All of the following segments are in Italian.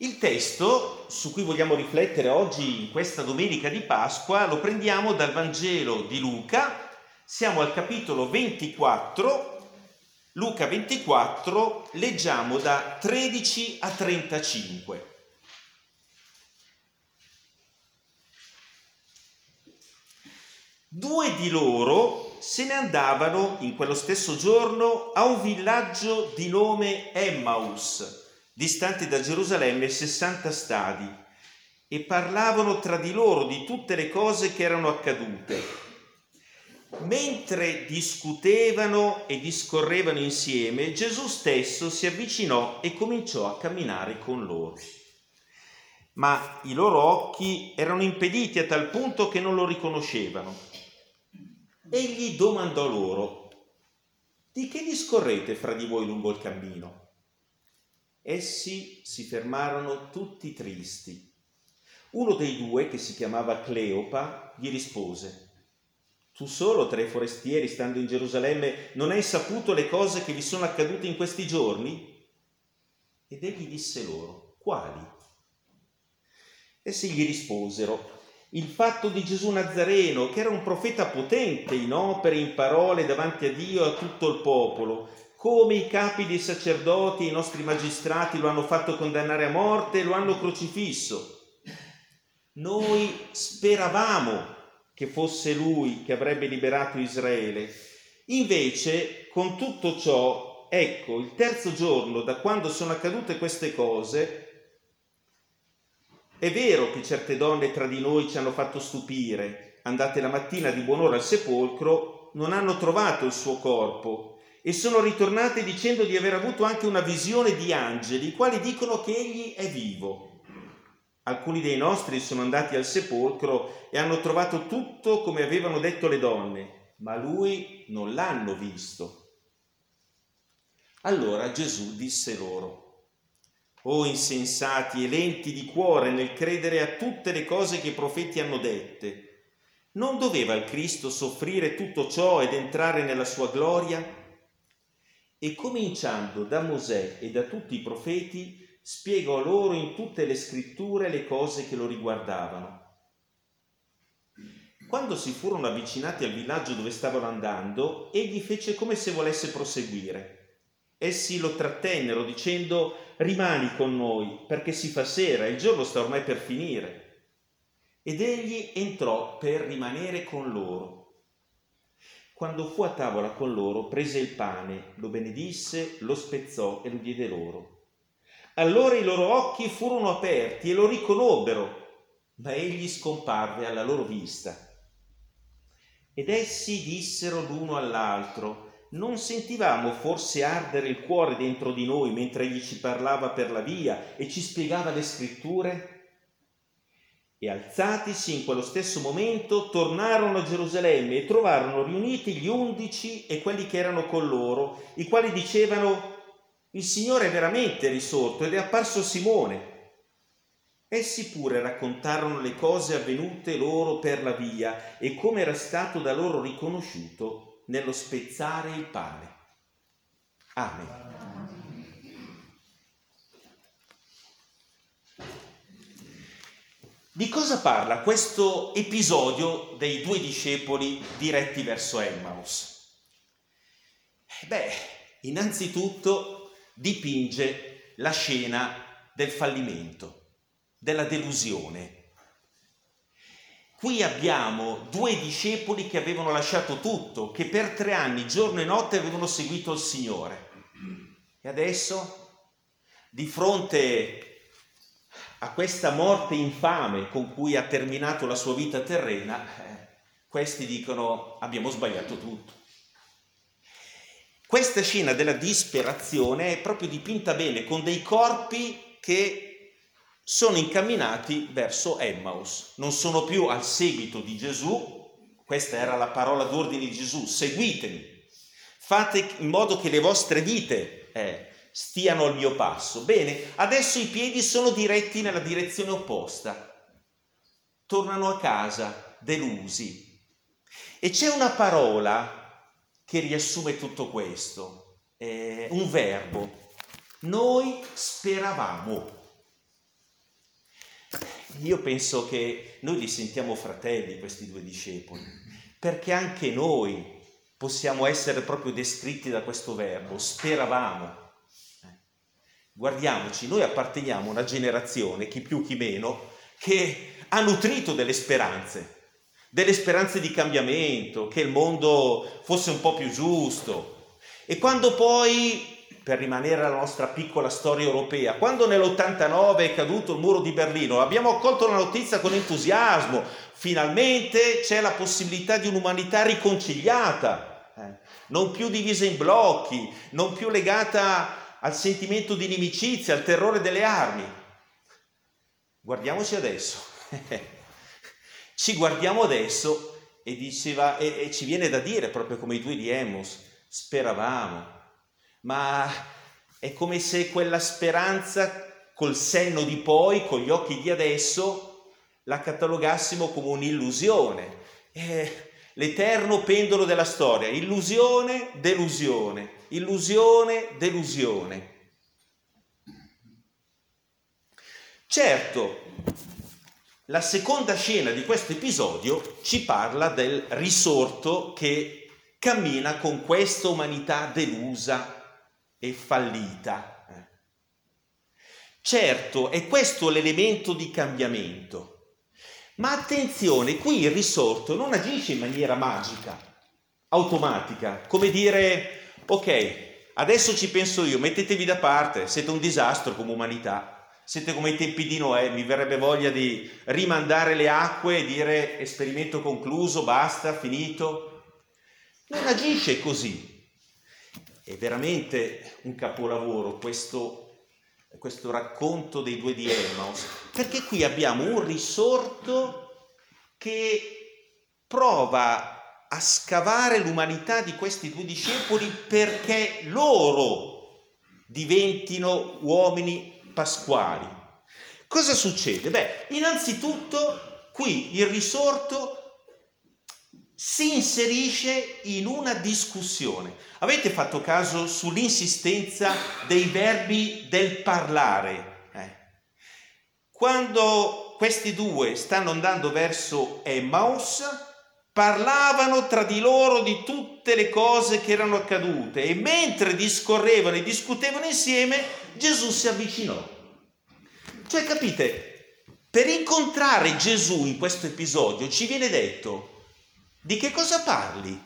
Il testo su cui vogliamo riflettere oggi, in questa domenica di Pasqua, lo prendiamo dal Vangelo di Luca. Siamo al capitolo 24, Luca 24, leggiamo da 13 a 35. Due di loro se ne andavano in quello stesso giorno a un villaggio di nome Emmaus, distante da Gerusalemme 60 stadi, e parlavano tra di loro di tutte le cose che erano accadute. Mentre discutevano e discorrevano insieme, Gesù stesso si avvicinò e cominciò a camminare con loro. Ma i loro occhi erano impediti a tal punto che non lo riconoscevano. Egli domandò loro: di che discorrete fra di voi lungo il cammino? Essi si fermarono tutti tristi. Uno dei due, che si chiamava Cleopa, gli rispose: tu solo tra i forestieri, stando in Gerusalemme, non hai saputo le cose che vi sono accadute in questi giorni? Ed egli disse loro: quali? Essi gli risposero: il fatto di Gesù Nazareno, che era un profeta potente in opere e in parole davanti a Dio e a tutto il popolo, come i capi dei sacerdoti e i nostri magistrati lo hanno fatto condannare a morte e lo hanno crocifisso. Noi speravamo che fosse lui che avrebbe liberato Israele. Invece, con tutto ciò, ecco, il terzo giorno da quando sono accadute queste cose, è vero che certe donne tra di noi ci hanno fatto stupire. Andate la mattina di buon'ora al sepolcro, non hanno trovato il suo corpo e sono ritornate dicendo di aver avuto anche una visione di angeli, i quali dicono che egli è vivo. Alcuni dei nostri sono andati al sepolcro e hanno trovato tutto come avevano detto le donne, ma lui non l'hanno visto. Allora Gesù disse loro: o insensati e lenti di cuore nel credere a tutte le cose che i profeti hanno dette, non doveva il Cristo soffrire tutto ciò ed entrare nella sua gloria? E cominciando da Mosè e da tutti i profeti, spiegò loro in tutte le scritture le cose che lo riguardavano. Quando si furono avvicinati al villaggio dove stavano andando, egli fece come se volesse proseguire. Essi lo trattennero dicendo: rimani con noi, perché si fa sera, il giorno sta ormai per finire. Ed egli entrò per rimanere con loro. Quando fu a tavola con loro, prese il pane, lo benedisse, lo spezzò e lo diede loro. Allora i loro occhi furono aperti e lo riconobbero, ma egli scomparve alla loro vista. Ed essi dissero l'uno all'altro: non sentivamo forse ardere il cuore dentro di noi mentre egli ci parlava per la via e ci spiegava le scritture? E alzatisi in quello stesso momento, tornarono a Gerusalemme e trovarono riuniti gli 11 e quelli che erano con loro, i quali dicevano: il Signore è veramente risorto ed è apparso a Simone. Essi pure raccontarono le cose avvenute loro per la via e come era stato da loro riconosciuto nello spezzare il pane. Amen. Di cosa parla questo episodio dei due discepoli diretti verso Emmaus? Innanzitutto dipinge la scena del fallimento, della delusione. Qui abbiamo due discepoli che avevano lasciato tutto, che per 3 anni, giorno e notte, avevano seguito il Signore. E adesso, di fronte a questa morte infame con cui ha terminato la sua vita terrena, questi dicono: abbiamo sbagliato tutto. Questa scena della disperazione è proprio dipinta bene, con dei corpi che sono incamminati verso Emmaus, non sono più al seguito di Gesù. Questa era la parola d'ordine di Gesù: seguitemi, fate in modo che le vostre vite stiano al mio passo. Bene, adesso i piedi sono diretti nella direzione opposta, tornano a casa delusi. E c'è una parola che riassume tutto questo, un verbo: noi speravamo. io penso che noi li sentiamo fratelli, questi due discepoli, perché anche noi possiamo essere proprio descritti da questo verbo, speravamo. Guardiamoci, noi apparteniamo a una generazione, chi più chi meno, che ha nutrito delle speranze di cambiamento, che il mondo fosse un po' più giusto. E quando poi, per rimanere alla nostra piccola storia europea, quando nell'89 è caduto il muro di Berlino, abbiamo accolto la notizia con entusiasmo, finalmente c'è la possibilità di un'umanità riconciliata, non più divisa in blocchi, non più legata al sentimento di inimicizia, al terrore delle armi. Guardiamoci adesso. Ci guardiamo adesso e ci viene da dire, proprio come i due di Emmaus, speravamo, ma è come se quella speranza col senno di poi, con gli occhi di adesso, la catalogassimo come un'illusione. L'eterno pendolo della storia, illusione, delusione, illusione, delusione. Certo, la seconda scena di questo episodio ci parla del risorto che cammina con questa umanità delusa e fallita. Certo, è questo l'elemento di cambiamento. Ma attenzione, qui il risorto non agisce in maniera magica, automatica, come dire, ok, adesso ci penso io, mettetevi da parte, siete un disastro come umanità. Siete come i tempi di Noè, mi verrebbe voglia di rimandare le acque e dire esperimento concluso, basta, finito. Non agisce così. È veramente un capolavoro questo racconto dei due di Emmaus, perché qui abbiamo un risorto che prova a scavare l'umanità di questi due discepoli perché loro diventino uomini pasquali. Cosa succede? Beh, innanzitutto qui il risorto si inserisce in una discussione. Avete fatto caso sull'insistenza dei verbi del parlare? Quando questi due stanno andando verso Emmaus, parlavano tra di loro di tutte le cose che erano accadute e mentre discorrevano e discutevano insieme, Gesù si avvicinò. Cioè, capite, per incontrare Gesù in questo episodio ci viene detto di che cosa parli.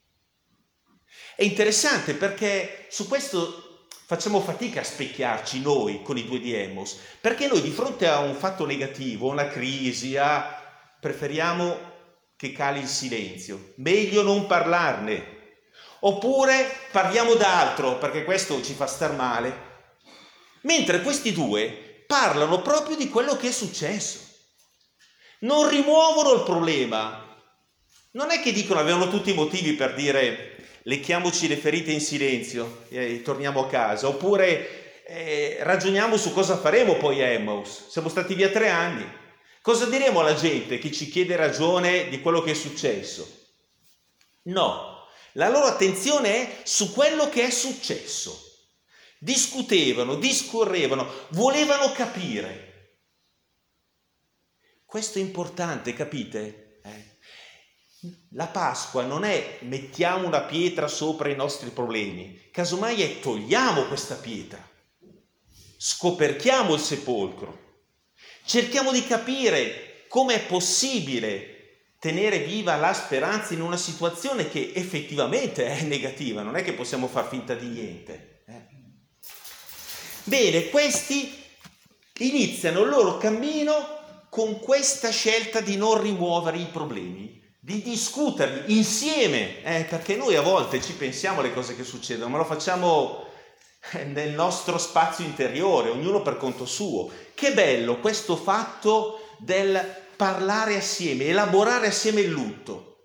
È interessante perché su questo facciamo fatica a specchiarci noi con i due di Emmaus, perché noi di fronte a un fatto negativo, una crisi, preferiamo che cali il silenzio, meglio non parlarne, oppure parliamo d'altro perché questo ci fa star male, mentre questi due parlano proprio di quello che è successo, non rimuovono il problema, non è che dicono avevano tutti i motivi per dire lecchiamoci le ferite in silenzio e torniamo a casa, oppure ragioniamo su cosa faremo poi a Emmaus, siamo stati via 3 anni. Cosa diremo alla gente che ci chiede ragione di quello che è successo? No, la loro attenzione è su quello che è successo. Discutevano, discorrevano, volevano capire. Questo è importante, capite? La Pasqua non è mettiamo una pietra sopra i nostri problemi, casomai è togliamo questa pietra, scoperchiamo il sepolcro. Cerchiamo di capire come è possibile tenere viva la speranza in una situazione che effettivamente è negativa, non è che possiamo far finta di niente. Bene, questi iniziano il loro cammino con questa scelta di non rimuovere i problemi, di discuterli insieme, perché noi a volte ci pensiamo alle cose che succedono, ma lo facciamo nel nostro spazio interiore, ognuno per conto suo. Che bello questo fatto del parlare assieme, elaborare assieme il lutto.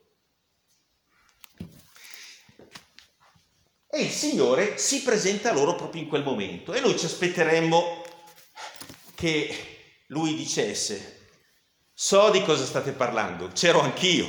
E il Signore si presenta loro proprio in quel momento e noi ci aspetteremmo che Lui dicesse: so di cosa state parlando, c'ero anch'io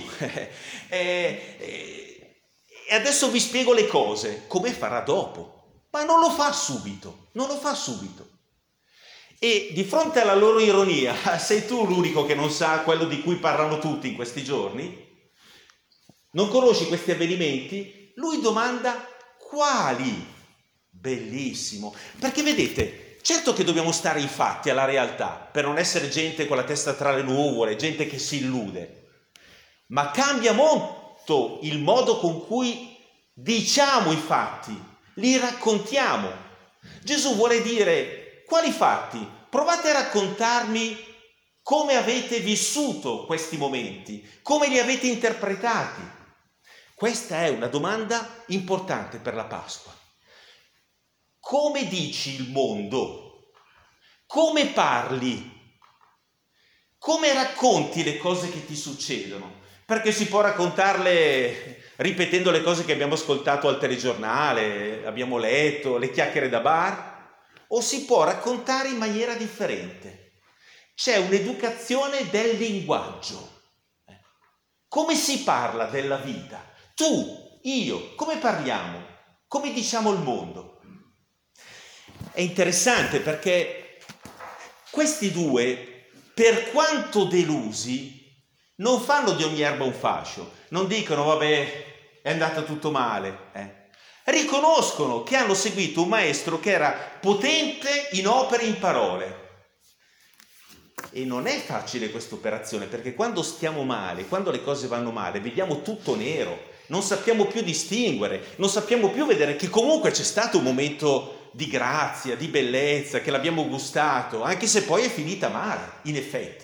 e adesso vi spiego le cose, come farà dopo. Ma non lo fa subito. E di fronte alla loro ironia, sei tu l'unico che non sa quello di cui parlano tutti in questi giorni? Non conosci questi avvenimenti? Lui domanda quali? Bellissimo, perché vedete, certo che dobbiamo stare ai fatti, alla realtà, per non essere gente con la testa tra le nuvole, gente che si illude, ma cambia molto il modo con cui diciamo i fatti, li raccontiamo. Gesù vuole dire: quali fatti? Provate a raccontarmi come avete vissuto questi momenti, come li avete interpretati. Questa è una domanda importante per la Pasqua. Come dici il mondo? Come parli? Come racconti le cose che ti succedono? Perché si può raccontarle ripetendo le cose che abbiamo ascoltato al telegiornale, abbiamo letto, le chiacchiere da bar, o si può raccontare in maniera differente. C'è un'educazione del linguaggio. Come si parla della vita? Tu, io, come parliamo? Come diciamo il mondo? È interessante perché questi due, per quanto delusi, non fanno di ogni erba un fascio, non dicono vabbè è andato tutto male. Riconoscono che hanno seguito un maestro che era potente in opere e in parole. E non è facile questa operazione, perché quando stiamo male, quando le cose vanno male, vediamo tutto nero, non sappiamo più distinguere, non sappiamo più vedere che comunque c'è stato un momento di grazia, di bellezza, che l'abbiamo gustato, anche se poi è finita male, in effetti.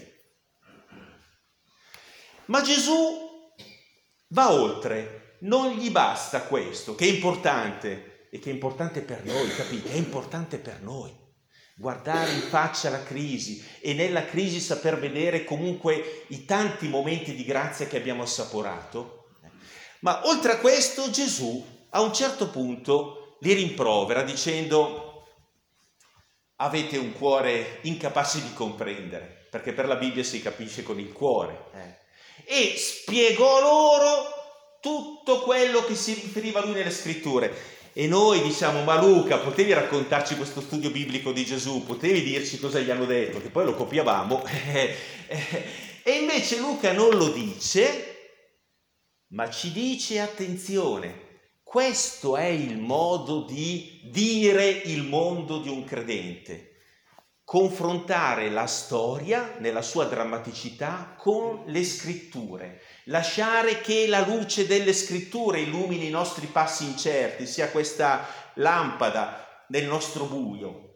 Ma Gesù va oltre, non gli basta questo, che è importante, e che è importante per noi, capite? È importante per noi. Guardare in faccia la crisi e nella crisi saper vedere comunque i tanti momenti di grazia che abbiamo assaporato. Ma oltre a questo Gesù a un certo punto li rimprovera dicendo: avete un cuore incapace di comprendere, perché per la Bibbia si capisce con il cuore. E spiegò loro tutto quello che si riferiva a lui nelle scritture. E noi diciamo: ma Luca, potevi raccontarci questo studio biblico di Gesù, potevi dirci cosa gli hanno detto, che poi lo copiavamo. E invece Luca non lo dice, ma ci dice: attenzione, questo è il modo di dire il mondo di un credente. Confrontare la storia nella sua drammaticità con le scritture, lasciare che la luce delle scritture illumini i nostri passi incerti, sia questa lampada nel nostro buio.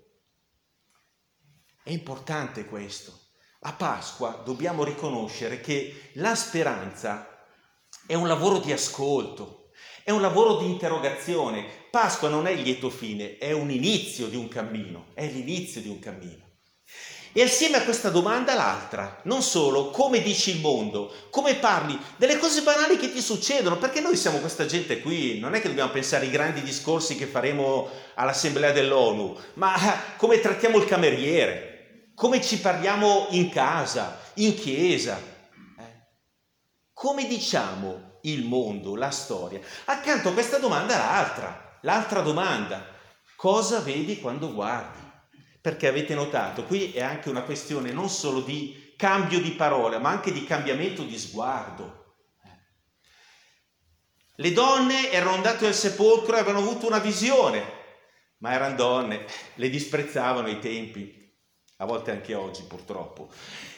È importante questo. A Pasqua dobbiamo riconoscere che la speranza è un lavoro di ascolto, è un lavoro di interrogazione. Pasqua non è il lieto fine, è un inizio di un cammino, è l'inizio di un cammino. E assieme a questa domanda l'altra, non solo come dici il mondo, come parli delle cose banali che ti succedono, perché noi siamo questa gente qui, non è che dobbiamo pensare ai grandi discorsi che faremo all'assemblea dell'ONU, ma come trattiamo il cameriere, come ci parliamo in casa, in chiesa, come diciamo il mondo, la storia. Accanto a questa domanda l'altra domanda, cosa vedi quando guardi? Perché avete notato, qui è anche una questione non solo di cambio di parole, ma anche di cambiamento di sguardo. Le donne erano andate al sepolcro e avevano avuto una visione, ma erano donne, le disprezzavano ai tempi, a volte anche oggi purtroppo.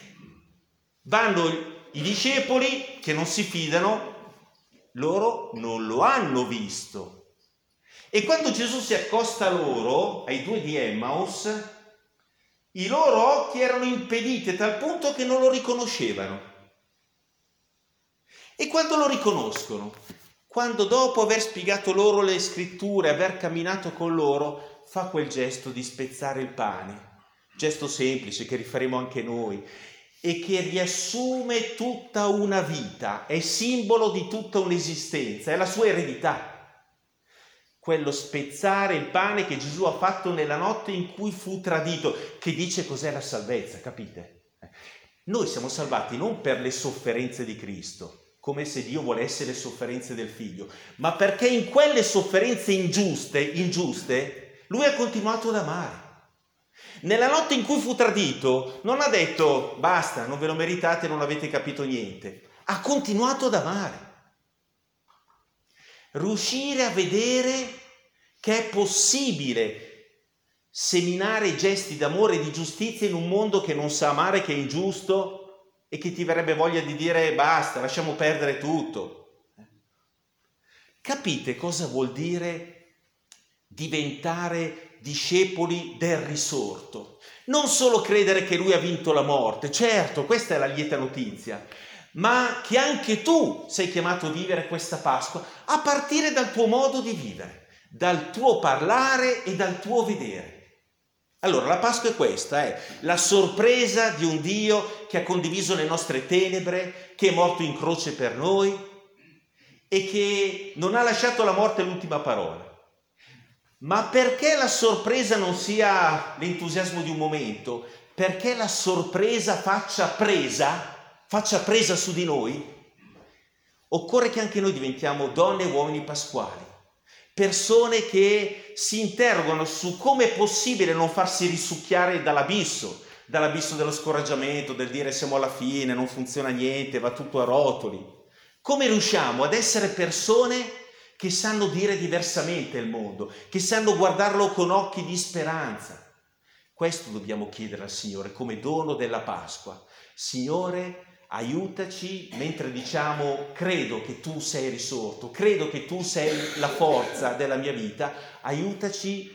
Vanno i discepoli che non si fidano, loro non lo hanno visto. E quando Gesù si accosta a loro, ai due di Emmaus, i loro occhi erano impediti a tal punto che non lo riconoscevano. E quando lo riconoscono? Quando dopo aver spiegato loro le scritture, aver camminato con loro, fa quel gesto di spezzare il pane, gesto semplice che rifaremo anche noi, e che riassume tutta una vita, è simbolo di tutta un'esistenza, è la sua eredità. Quello spezzare il pane che Gesù ha fatto nella notte in cui fu tradito, che dice cos'è la salvezza, capite? Noi siamo salvati non per le sofferenze di Cristo, come se Dio volesse le sofferenze del Figlio, ma perché in quelle sofferenze ingiuste, Lui ha continuato ad amare. Nella notte in cui fu tradito non ha detto basta, non ve lo meritate, non avete capito niente. Ha continuato ad amare. Riuscire a vedere che è possibile seminare gesti d'amore e di giustizia in un mondo che non sa amare, che è ingiusto e che ti verrebbe voglia di dire basta, lasciamo perdere tutto. Capite cosa vuol dire diventare discepoli del risorto? Non solo credere che lui ha vinto la morte, certo, questa è la lieta notizia, ma che anche tu sei chiamato a vivere questa Pasqua a partire dal tuo modo di vivere, dal tuo parlare e dal tuo vedere. Allora, la Pasqua è questa, è la sorpresa di un Dio che ha condiviso le nostre tenebre, che è morto in croce per noi e che non ha lasciato la morte l'ultima parola. Ma perché la sorpresa non sia l'entusiasmo di un momento? Perché la sorpresa faccia presa su di noi, occorre che anche noi diventiamo donne e uomini pasquali, persone che si interrogano su come è possibile non farsi risucchiare dall'abisso dello scoraggiamento, del dire siamo alla fine, non funziona niente, va tutto a rotoli. Come riusciamo ad essere persone che sanno dire diversamente il mondo, che sanno guardarlo con occhi di speranza? Questo dobbiamo chiedere al Signore come dono della Pasqua. Signore, aiutaci mentre diciamo credo che tu sei risorto, credo che tu sei la forza della mia vita, aiutaci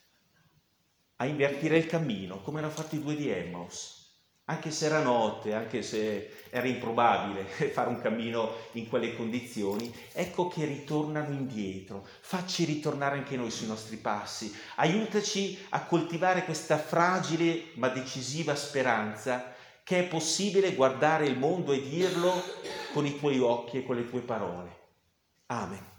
a invertire il cammino, come hanno fatto i due di Emmaus. Anche se era notte, anche se era improbabile fare un cammino in quelle condizioni, ecco che ritornano indietro. Facci ritornare anche noi sui nostri passi. Aiutaci a coltivare questa fragile ma decisiva speranza che è possibile guardare il mondo e dirlo con i tuoi occhi e con le tue parole. Amen.